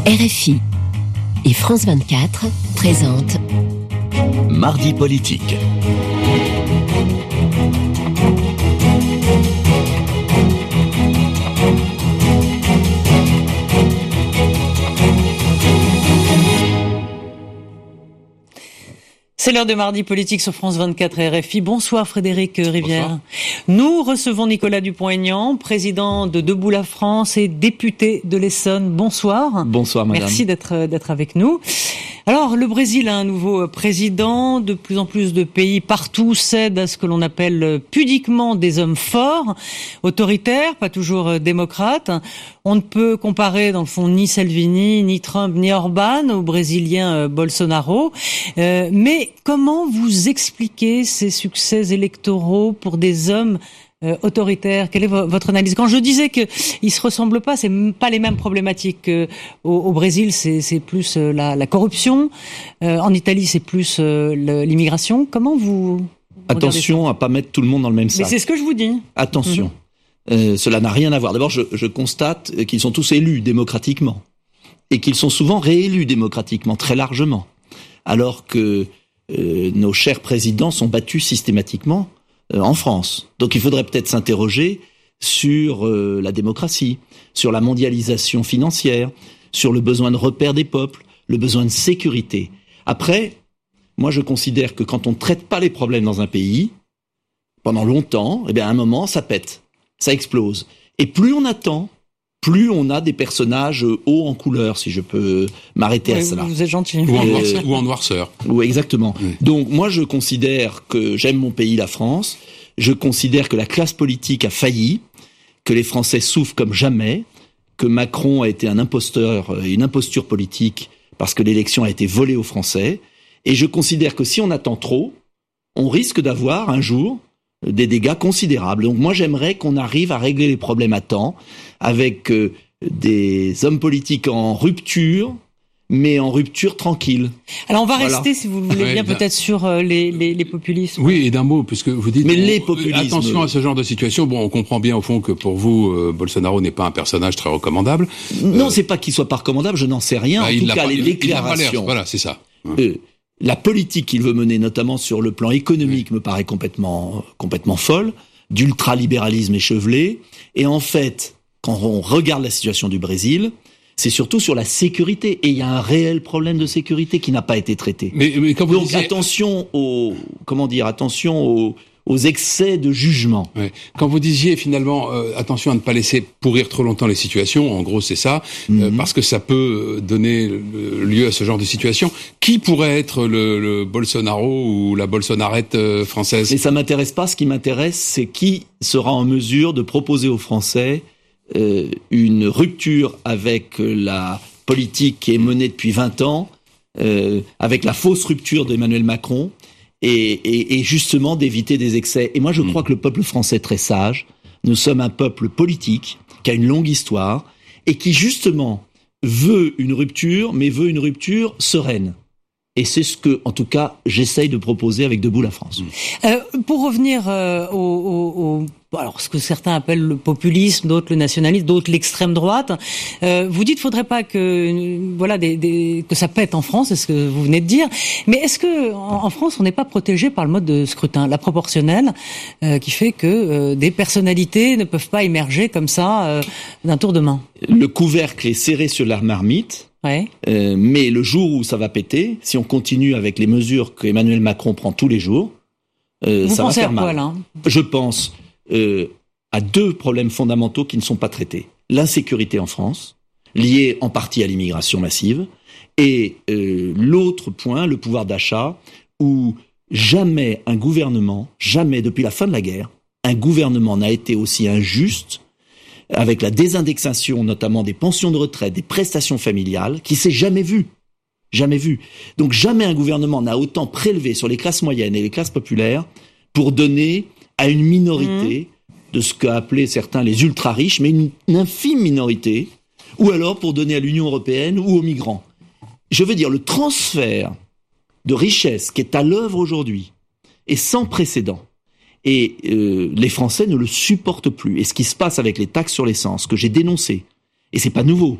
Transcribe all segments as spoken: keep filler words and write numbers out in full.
R F I et France vingt-quatre présentent Mardi politique. C'est l'heure de Mardi politique sur France vingt-quatre et R F I. Bonsoir Frédéric Rivière. Bonsoir. Nous recevons Nicolas Dupont-Aignan, président de Debout la France et député de l'Essonne. Bonsoir. Bonsoir madame. Merci d'être d'être avec nous. Alors, le Brésil a un nouveau président. De plus en plus de pays partout cèdent à ce que l'on appelle pudiquement des hommes forts, autoritaires, pas toujours démocrates. On ne peut comparer, dans le fond, ni Salvini, ni Trump, ni Orban au Brésilien Bolsonaro. Euh, mais comment vous expliquez ces succès électoraux pour des hommes Euh, autoritaire? Quelle est vo- votre analyse? Quand je disais que ils se ressemblent pas, c'est m- pas les mêmes problématiques. Que au, au Brésil, c'est, c'est plus euh, la, la corruption. Euh, en Italie, c'est plus euh, le, l'immigration. Comment vous Attention à pas mettre tout le monde dans le même sac. Mais c'est ce que je vous dis. Attention, mmh. euh, cela n'a rien à voir. D'abord, je, je constate qu'ils sont tous élus démocratiquement et qu'ils sont souvent réélus démocratiquement, très largement, alors que euh, nos chers présidents sont battus systématiquement en France. Donc il faudrait peut-être s'interroger sur euh, la démocratie, sur la mondialisation financière, sur le besoin de repère des peuples, le besoin de sécurité. Après, moi je considère que quand on ne traite pas les problèmes dans un pays, pendant longtemps, eh bien à un moment ça pète, ça explose. Et plus on attend, plus on a des personnages hauts en couleur, si je peux m'arrêter Oui, à cela. Vous êtes gentil. Ou en, Euh, noirceur, ou en noirceur. Oui, exactement. Oui. Donc moi je considère que j'aime mon pays, la France. Je considère que la classe politique a failli, que les Français souffrent comme jamais, que Macron a été un imposteur, une imposture politique parce que l'élection a été volée aux Français. Et je considère que si on attend trop, on risque d'avoir un jour des dégâts considérables. Donc moi j'aimerais qu'on arrive à régler les problèmes à temps avec euh, des hommes politiques en rupture, mais en rupture tranquille. Alors on va Voilà. rester, si vous le voulez Ouais, bien, ben- peut-être sur euh, les, les, les populismes. Oui, et d'un mot, puisque vous dites... Mais bon, les euh, populismes- Attention à ce genre de situation. Bon, on comprend bien au fond que pour vous, euh, Bolsonaro n'est pas un personnage très recommandable. Non, Euh, c'est pas qu'il soit pas recommandable, je n'en sais rien. bah, en il tout l'a cas, pas- les il- il n'a pas l'air. déclarations. Voilà, c'est ça. Euh, la politique qu'il veut mener, notamment sur le plan économique, me paraît complètement, complètement folle, d'ultralibéralisme échevelé. Et en fait, quand on regarde la situation du Brésil, c'est surtout sur la sécurité. Et il y a un réel problème de sécurité qui n'a pas été traité. Mais, mais quand vous Donc disiez... attention aux, comment dire, attention aux, aux excès de jugement. Ouais. Quand vous disiez finalement euh, attention à ne pas laisser pourrir trop longtemps les situations, en gros c'est ça, euh, Mhm. parce que ça peut donner le- lieu à ce genre de situation. Qui pourrait être le, le Bolsonaro ou la Bolsonarette euh, française? Mais ça m'intéresse pas. Ce qui m'intéresse, c'est qui sera en mesure de proposer aux Français euh, une rupture avec la politique qui est menée depuis vingt ans, euh, avec la fausse rupture d'Emmanuel Macron, et, et, et justement d'éviter des excès. Et moi, je crois que le peuple français est très sage. Nous sommes un peuple politique qui a une longue histoire et qui justement veut une rupture, mais veut une rupture sereine. Et c'est ce que, en tout cas, j'essaye de proposer avec Debout la France. Euh, pour revenir euh, au, au, au alors ce que certains appellent le populisme, d'autres le nationalisme, d'autres l'extrême droite, euh, vous dites faudrait pas que euh, voilà des, des, que ça pète en France, c'est ce que vous venez de dire. Mais est-ce que en, en France on n'est pas protégé par le mode de scrutin, la proportionnelle, euh, qui fait que euh, des personnalités ne peuvent pas émerger comme ça euh, d'un tour de main? Le couvercle est serré sur la marmite. Ouais. Euh, mais le jour où ça va péter, si on continue avec les mesures que Emmanuel Macron prend tous les jours, euh, Vous ça va pensez à faire quoi mal. là? Je pense euh, à deux problèmes fondamentaux qui ne sont pas traités. L'insécurité en France, liée en partie à l'immigration massive, et euh, l'autre point, le pouvoir d'achat, où jamais un gouvernement, jamais depuis la fin de la guerre, un gouvernement n'a été aussi injuste avec la désindexation notamment des pensions de retraite, des prestations familiales, qui s'est jamais vu. Jamais vu. Donc jamais un gouvernement n'a autant prélevé sur les classes moyennes et les classes populaires pour donner à une minorité mmh. de ce qu'a appelé certains les ultra-riches, mais une, une infime minorité, ou alors pour donner à l'Union européenne ou aux migrants. Je veux dire, le transfert de richesse qui est à l'œuvre aujourd'hui est sans précédent. Et euh, les Français ne le supportent plus. Et ce qui se passe avec les taxes sur l'essence, que j'ai dénoncé, et c'est pas nouveau,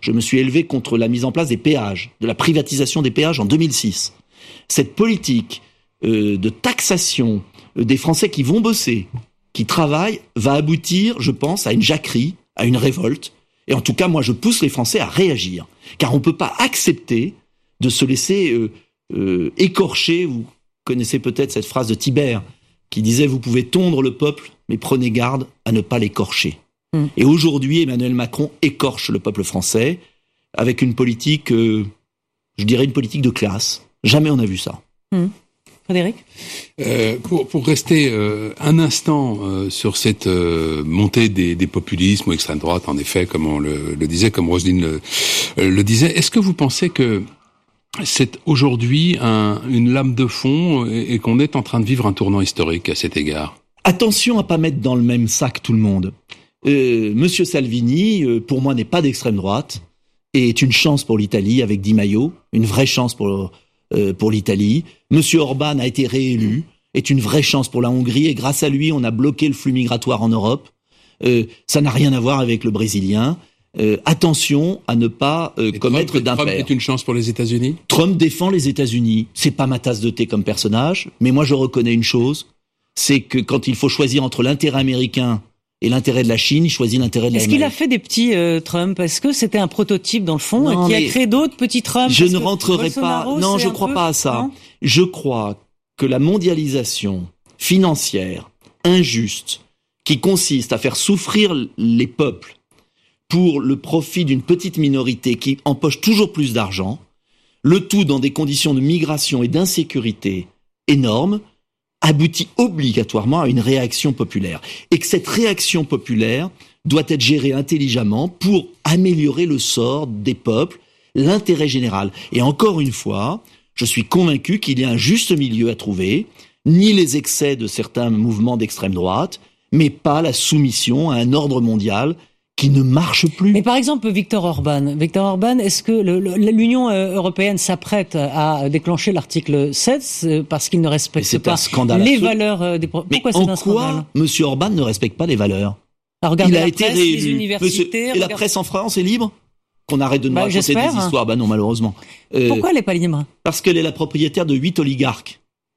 Je me suis élevé contre la mise en place des péages, de la privatisation des péages en deux mille six. Cette politique euh, de taxation euh, des Français qui vont bosser, qui travaillent, va aboutir, je pense, à une jacquerie, à une révolte. Et en tout cas, moi, je pousse les Français à réagir. Car on ne peut pas accepter de se laisser euh, euh, écorcher. Vous connaissez peut-être cette phrase de Tibère qui disait « Vous pouvez tondre le peuple, mais prenez garde à ne pas l'écorcher ». Mmh. Et aujourd'hui, Emmanuel Macron écorche le peuple français avec une politique, euh, je dirais une politique de classe. Jamais on n'a vu ça. Mmh. Frédéric ? euh, pour, pour rester euh, un instant euh, sur cette euh, montée des, des populismes ou extrême droite, en effet, comme on le, le disait, comme Roselyne le, euh, le disait, est-ce que vous pensez que c'est aujourd'hui un, une lame de fond et, et qu'on est en train de vivre un tournant historique à cet égard ? Attention à pas mettre dans le même sac tout le monde. Euh, Monsieur Salvini, euh, pour moi, n'est pas d'extrême droite et est une chance pour l'Italie avec Di Maio, une vraie chance pour euh, pour l'Italie. Monsieur Orban a été réélu, est une vraie chance pour la Hongrie et grâce à lui, on a bloqué le flux migratoire en Europe. Euh, ça n'a rien à voir avec le Brésilien. Euh, attention à ne pas euh, commettre d'impair. Trump est une chance pour les États-Unis ? Trump défend les États-Unis. C'est pas ma tasse de thé comme personnage, mais moi je reconnais une chose, c'est que quand il faut choisir entre l'intérêt américain et l'intérêt de la Chine, il choisit l'intérêt de l'Amérique. Est-ce qu'il a fait des petits euh, Trump ? Est-ce que c'était un prototype dans le fond non, qui a créé d'autres petits Trump ? Je ne rentrerai pas. Non, je ne crois peu... pas à ça. Non je crois que la mondialisation financière injuste, qui consiste à faire souffrir les peuples pour le profit d'une petite minorité qui empoche toujours plus d'argent, le tout dans des conditions de migration et d'insécurité énormes, aboutit obligatoirement à une réaction populaire. Et que cette réaction populaire doit être gérée intelligemment pour améliorer le sort des peuples, l'intérêt général. Et encore une fois, je suis convaincu qu'il y a un juste milieu à trouver, ni les excès de certains mouvements d'extrême droite, mais pas la soumission à un ordre mondial qui ne marche plus. Mais par exemple, Viktor Orban, Viktor Orban, est-ce que le, le, l'Union européenne s'apprête à déclencher l'article sept parce qu'il ne respecte pas les valeurs des... Mais pourquoi c'est un scandale ? En quoi M. Orban ne respecte pas les valeurs ? Alors, il a la été presse, réélu. les universités... Monsieur, et regarde... la presse en France est libre ? Qu'on arrête de nous bah, raconter j'espère. des histoires. Bah non, malheureusement. Euh, Pourquoi elle n'est pas libre ? Parce qu'elle est la propriétaire de huit oligarques.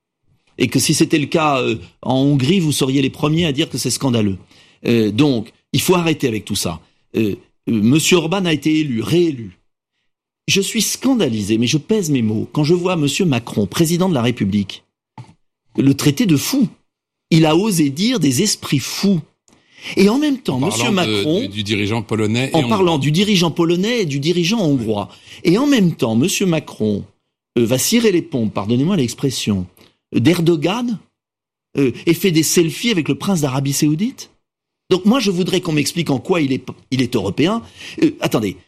Et que si c'était le cas euh, en Hongrie, vous seriez les premiers à dire que c'est scandaleux. Euh, donc, il faut arrêter avec tout ça. Euh, euh, Monsieur Orban a été élu, réélu. Je suis scandalisé, mais je pèse mes mots, quand je vois Monsieur Macron, président de la République, le traiter de fou. Il a osé dire des esprits fous. Et en même temps, Monsieur Macron, de, du, du dirigeant polonais, en parlant hongrois. du dirigeant polonais et du dirigeant hongrois, et en même temps, Monsieur Macron euh, va cirer les pompes, pardonnez-moi l'expression, d'Erdogan, euh, et fait des selfies avec le prince d'Arabie Saoudite. Donc moi, je voudrais qu'on m'explique en quoi il est, il est européen. Euh, attendez,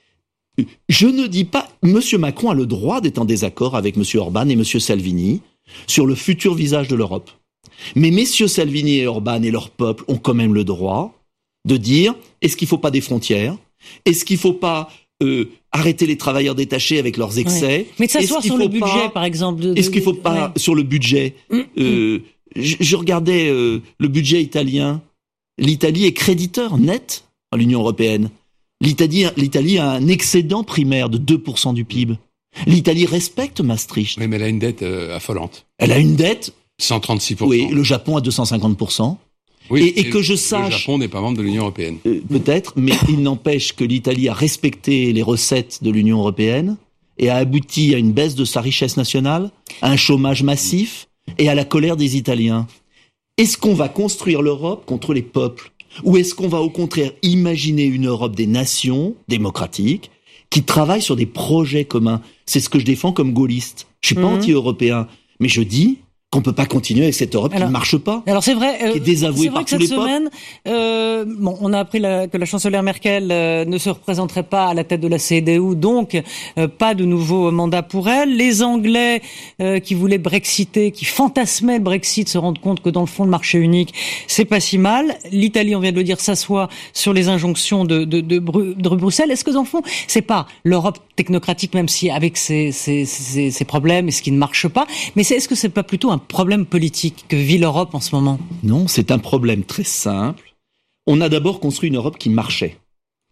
je ne dis pas, Monsieur Macron a le droit d'être en désaccord avec Monsieur Orban et Monsieur Salvini sur le futur visage de l'Europe. Mais messieurs Salvini et Orban et leur peuple ont quand même le droit de dire, est-ce qu'il ne faut pas des frontières ? Est-ce qu'il ne faut pas euh, arrêter les travailleurs détachés avec leurs excès ? Ouais. Mais de s'asseoir sur le budget, pas, par exemple. De, de, est-ce qu'il ne faut pas, ouais. sur le budget mmh. euh, je, je regardais euh, le budget italien. L'Italie est créditeur net dans l'Union européenne. L'Italie, L'Italie a un excédent primaire de deux pour cent du P I B. L'Italie respecte Maastricht. Oui, mais elle a une dette euh, affolante. Elle a une dette... cent trente-six pour cent. Oui, le Japon a deux cent cinquante pour cent. Oui, et, et que je sache... Le Japon n'est pas membre de l'Union européenne. Euh, peut-être, mais il n'empêche que l'Italie a respecté les recettes de l'Union européenne et a abouti à une baisse de sa richesse nationale, à un chômage massif et à la colère des Italiens. Est-ce qu'on va construire l'Europe contre les peuples ? Ou est-ce qu'on va au contraire imaginer une Europe des nations démocratiques qui travaillent sur des projets communs ? C'est ce que je défends comme gaulliste. Je suis pas mmh. anti-européen, mais je dis qu'on peut pas continuer avec cette Europe alors, qui ne marche pas. Alors c'est vrai, euh, qui est désavouée c'est vrai par que tous cette les semaine, euh, bon, on a appris la, que la chancelière Merkel euh, ne se représenterait pas à la tête de la C D U, donc euh, pas de nouveau mandat pour elle. Les Anglais euh, qui voulaient Brexiter, qui fantasmaient le Brexit, se rendent compte que dans le fond le marché unique, c'est pas si mal. L'Italie, on vient de le dire, s'assoit sur les injonctions de, de, de, Bru- de Bruxelles. Est-ce que dans le fond, c'est pas l'Europe technocratique, même si avec ses, ses, ses, ses problèmes et ce qui ne marche pas, mais c'est, est-ce que c'est pas plutôt un problème politique que vit l'Europe en ce moment ? Non, c'est un problème très simple. On a d'abord construit une Europe qui marchait.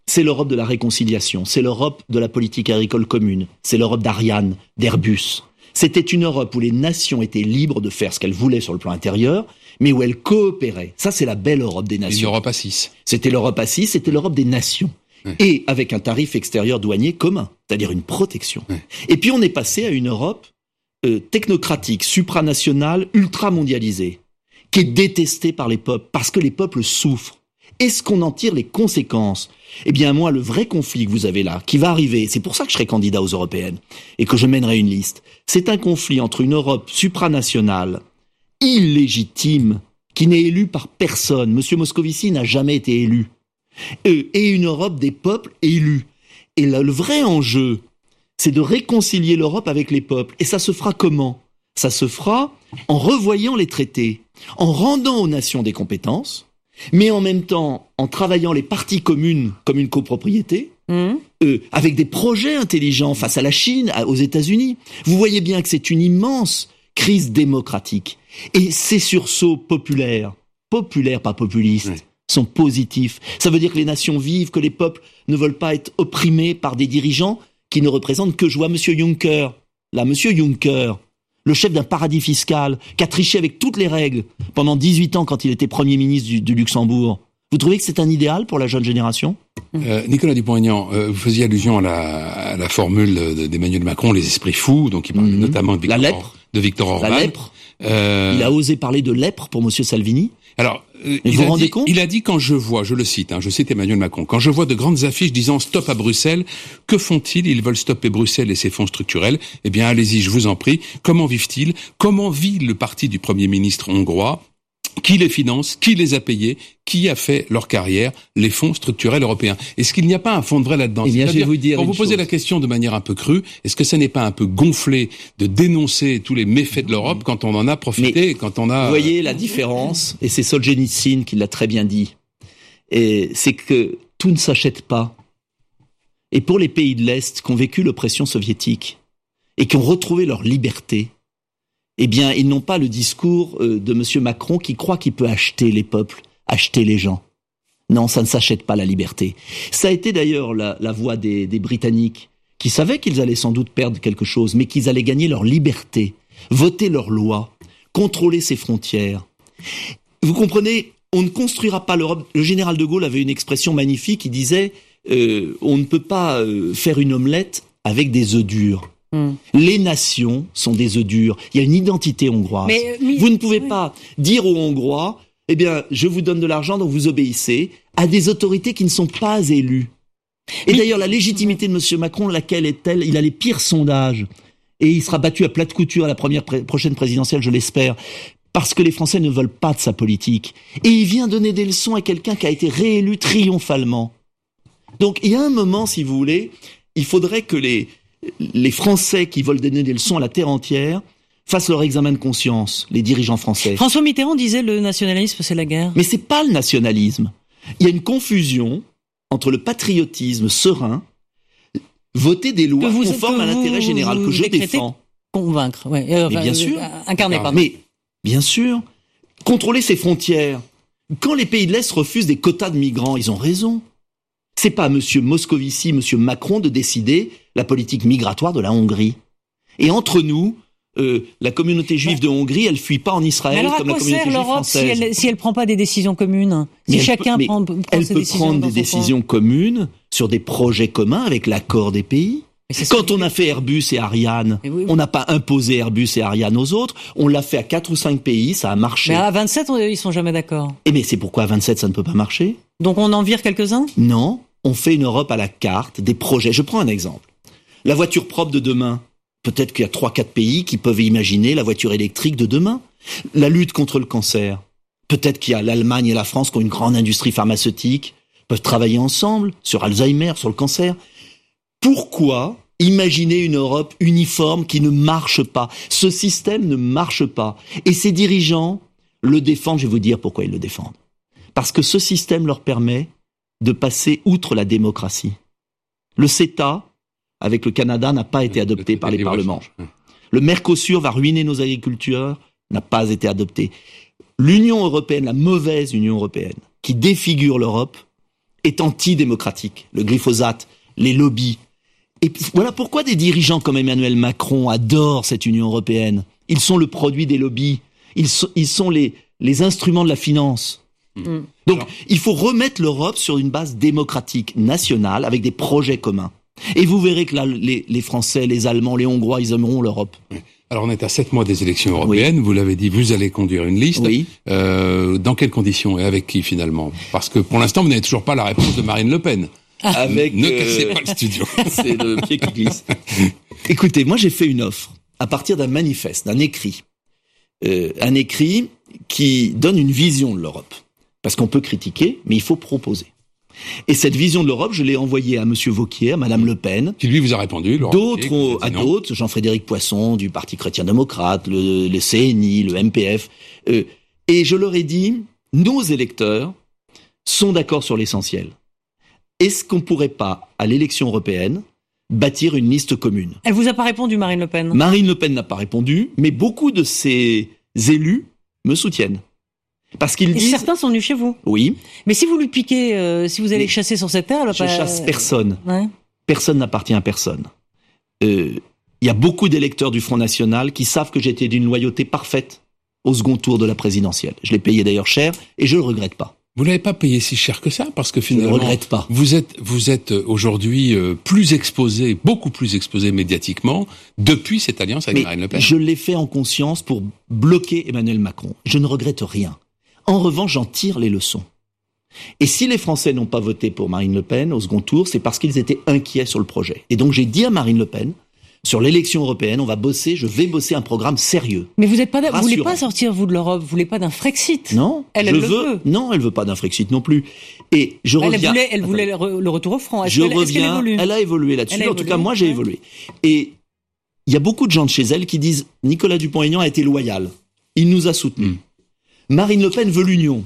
c'est l'Europe de la réconciliation, c'est l'Europe de la politique agricole commune, c'est l'Europe d'Ariane, d'Airbus. C'était une Europe où les nations étaient libres de faire ce qu'elles voulaient sur le plan intérieur, mais où elles coopéraient. Ça, c'est la belle Europe des nations. Une Europe à six. C'était l'Europe à six, c'était l'Europe des nations. Ouais. Et avec un tarif extérieur douanier commun, c'est-à-dire une protection. Ouais. Et puis on est passé à une Europe euh, technocratique, supranationale, ultra-mondialisée, qui est détestée par les peuples, parce que les peuples souffrent. Est-ce qu'on en tire les conséquences ? Eh bien, moi, le vrai conflit que vous avez là, qui va arriver, c'est pour ça que je serai candidat aux européennes, et que je mènerai une liste, c'est un conflit entre une Europe supranationale, illégitime, qui n'est élue par personne. Monsieur Moscovici n'a jamais été élu. Et une Europe des peuples élus. Et là, le vrai enjeu, c'est de réconcilier l'Europe avec les peuples. Et ça se fera comment ? Ça se fera en revoyant les traités, en rendant aux nations des compétences, mais en même temps en travaillant les parties communes comme une copropriété, mmh. euh, avec des projets intelligents face à la Chine, aux États-Unis. Vous voyez bien que c'est une immense crise démocratique. Et ces sursauts populaires, populaires pas populistes, oui. sont positifs. Ça veut dire que les nations vivent, que les peuples ne veulent pas être opprimés par des dirigeants qui ne représentent que, je vois Monsieur Juncker, là, Monsieur Juncker, le chef d'un paradis fiscal, qui a triché avec toutes les règles pendant dix-huit ans quand il était Premier ministre du, du Luxembourg. Vous trouvez que c'est un idéal pour la jeune génération ? euh, Nicolas Dupont-Aignan, euh, vous faisiez allusion à la, à la formule d'Emmanuel Macron, les esprits fous, donc il parle mmh. notamment de Victor, la lèpre. de Victor Orban. La lèpre. Euh... Il a osé parler de lèpre pour Monsieur Salvini. Alors, euh, vous il, vous a rendez dit, compte il a dit quand je vois, je le cite, hein, je cite Emmanuel Macron, quand je vois de grandes affiches disant stop à Bruxelles, que font-ils ? Ils veulent stopper Bruxelles et ses fonds structurels. Eh bien, allez-y, je vous en prie. Comment vivent-ils ? Comment vit le parti du Premier ministre hongrois ? Qui les finance ? Qui les a payés ? Qui a fait leur carrière ? Les fonds structurels européens. Est-ce qu'il n'y a pas un fond de vrai là-dedans ? Eh bien, je vais vous dire Quand vous posez chose. la question de manière un peu crue, est-ce que ça n'est pas un peu gonflé de dénoncer tous les méfaits de l'Europe quand on en a profité, Mais quand on a... Vous voyez la différence, et c'est Solzhenitsyn qui l'a très bien dit, et c'est que tout ne s'achète pas. Et pour les pays de l'Est qui ont vécu l'oppression soviétique et qui ont retrouvé leur liberté, eh bien, ils n'ont pas le discours de Monsieur Macron qui croit qu'il peut acheter les peuples, acheter les gens. Non, ça ne s'achète pas la liberté. Ça a été d'ailleurs la, la voix des, des Britanniques, qui savaient qu'ils allaient sans doute perdre quelque chose, mais qu'ils allaient gagner leur liberté, voter leurs lois, contrôler ses frontières. Vous comprenez, on ne construira pas l'Europe. Le général de Gaulle avait une expression magnifique, il disait euh, « on ne peut pas euh, faire une omelette avec des œufs durs ». Mmh. Les nations sont des œufs durs. Il y a une identité hongroise. Mais, mais, vous ne pouvez oui. pas dire aux Hongrois, eh bien, je vous donne de l'argent, donc vous obéissez à des autorités qui ne sont pas élues. Et mais, d'ailleurs, la légitimité de Monsieur Macron, laquelle est-elle ? Il a les pires sondages. Et il sera battu à plate couture à la première pré- prochaine présidentielle, je l'espère. Parce que les Français ne veulent pas de sa politique. Et il vient donner des leçons à quelqu'un qui a été réélu triomphalement. Donc, il y a un moment, si vous voulez, il faudrait que les... les Français qui veulent donner des leçons à la terre entière fassent leur examen de conscience, les dirigeants français. François Mitterrand disait le nationalisme, c'est la guerre. Mais c'est pas le nationalisme. Il y a une confusion entre le patriotisme serein, voter des lois vous, conformes à l'intérêt général que je défends. Convaincre, ouais. Euh, mais bien euh, sûr. Incarner, pardon. Mais bien sûr, contrôler ses frontières. Quand les pays de l'Est refusent des quotas de migrants, ils ont raison. C'est pas Monsieur Moscovici, Monsieur Macron de décider la politique migratoire de la Hongrie. Et entre nous, euh, la communauté juive de Hongrie, elle fuit pas en Israël comme la communauté juive française. Si elle, si elle prend pas des décisions communes, si mais chacun peut, prend, prend elle ses peut décisions prendre des décisions coin. communes sur des projets communs avec l'accord des pays. Quand on a fait Airbus et Ariane, oui, oui. on n'a pas imposé Airbus et Ariane aux autres, on l'a fait à quatre ou cinq pays, ça a marché. Mais à vingt-sept, on, ils sont jamais d'accord. Et mais c'est pourquoi à vingt-sept, ça ne peut pas marcher. Donc on en vire quelques-uns ? Non, on fait une Europe à la carte, des projets. Je prends un exemple. La voiture propre de demain. Peut-être qu'il y a trois, quatre pays qui peuvent imaginer la voiture électrique de demain. La lutte contre le cancer. Peut-être qu'il y a l'Allemagne et la France qui ont une grande industrie pharmaceutique, peuvent travailler ensemble sur Alzheimer, sur le cancer. Pourquoi imaginer une Europe uniforme qui ne marche pas ? Ce système ne marche pas. Et ces dirigeants le défendent, je vais vous dire pourquoi ils le défendent. Parce que ce système leur permet de passer outre la démocratie. Le CETA, avec le Canada, n'a pas été adopté le, par les parlements. Le Mercosur va ruiner nos agriculteurs, n'a pas été adopté. L'Union européenne, la mauvaise Union européenne, qui défigure l'Europe, est antidémocratique. Le glyphosate, les lobbies. Et voilà pourquoi des dirigeants comme Emmanuel Macron adorent cette Union européenne. Ils sont le produit des lobbies. Ils sont, ils sont les, les instruments de la finance. Mmh. Donc, Alors, il faut remettre l'Europe sur une base démocratique nationale avec des projets communs. Et vous verrez que là, les, les Français, les Allemands, les Hongrois, ils aimeront l'Europe. Oui. Alors, on est à sept mois des élections européennes. Oui. Vous l'avez dit, vous allez conduire une liste. Oui. Euh, dans quelles conditions et avec qui, finalement? Parce que, pour l'instant, vous n'avez toujours pas la réponse de Marine Le Pen. Avec, ne euh, cassez pas le studio. C'est le pied qui glisse. Écoutez, moi, j'ai fait une offre à partir d'un manifeste, d'un écrit. Euh, un écrit qui donne une vision de l'Europe. Parce qu'on peut critiquer, mais il faut proposer. Et cette vision de l'Europe, je l'ai envoyée à Monsieur Wauquiez, à Madame Le Pen. Qui lui vous a répondu. D'autres, ont, à non. d'autres, Jean-Frédéric Poisson, du Parti chrétien-démocrate, le, le C N I, le M P F. Euh, et je leur ai dit, nos électeurs sont d'accord sur l'essentiel. Est-ce qu'on pourrait pas, à l'élection européenne, bâtir une liste commune? Elle vous a pas répondu, Marine Le Pen? Marine Le Pen n'a pas répondu, mais beaucoup de ses élus me soutiennent. Parce qu'ils et disent... certains sont venus chez vous. Oui. Mais si vous lui piquez, euh, si vous allez mais chasser sur cette terre... Elle va je pas... chasse personne. Ouais. Personne n'appartient à personne. Il euh, y a beaucoup d'électeurs du Front National qui savent que j'étais d'une loyauté parfaite au second tour de la présidentielle. Je l'ai payé d'ailleurs cher et je le regrette pas. Vous l'avez pas payé si cher que ça, parce que finalement, je ne regrette pas. Vous êtes, vous êtes aujourd'hui euh, plus exposé, beaucoup plus exposé médiatiquement depuis cette alliance avec mais Marine Le Pen. Je l'ai fait en conscience pour bloquer Emmanuel Macron. Je ne regrette rien. En revanche, j'en tire les leçons. Et si les Français n'ont pas voté pour Marine Le Pen au second tour, c'est parce qu'ils étaient inquiets sur le projet. Et donc j'ai dit à Marine Le Pen, sur l'élection européenne, on va bosser, je vais bosser un programme sérieux. Mais vous êtes pas, vous voulez pas sortir vous de l'Europe, vous voulez pas d'un Frexit. Non, elle, je elle veux, le veut. Non, elle veut pas d'un Frexit non plus. Et je elle reviens. Voulait, elle voulait le, le retour au franc. Est-ce je qu'elle, reviens. Est-ce qu'elle elle a évolué là-dessus. En évolué, tout cas, moi, j'ai ouais. évolué. Et il y a beaucoup de gens de chez elle qui disent Nicolas Dupont-Aignan a été loyal. Il nous a soutenus. Mm. Marine Le Pen veut l'union.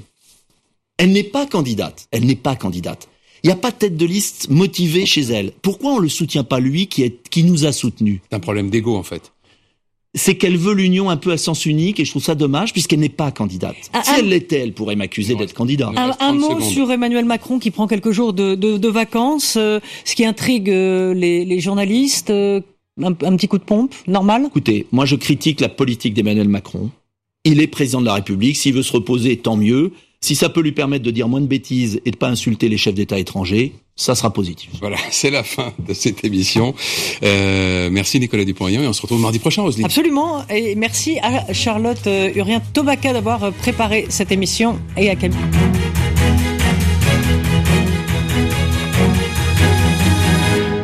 Elle n'est pas candidate. Elle n'est pas candidate. Il n'y a pas de tête de liste motivée chez elle. Pourquoi on le soutient pas lui qui est qui nous a soutenus? C'est un problème d'ego en fait. C'est qu'elle veut l'union un peu à sens unique et je trouve ça dommage puisqu'elle n'est pas candidate. Un, si un, elle l'était, elle pourrait m'accuser d'être candidate. Un, un mot secondes. Sur Emmanuel Macron qui prend quelques jours de, de, de vacances, euh, ce qui intrigue euh, les, les journalistes. Euh, un, un petit coup de pompe, normal? Écoutez, moi je critique la politique d'Emmanuel Macron. Il est président de la République. S'il veut se reposer, tant mieux. Si ça peut lui permettre de dire moins de bêtises et de pas insulter les chefs d'État étrangers, ça sera positif. Voilà, c'est la fin de cette émission. Euh, merci Nicolas Dupont-Aignan et on se retrouve mardi prochain, Roselyne. Absolument, et merci à Charlotte Urien-Tobaca d'avoir préparé cette émission et à Camille.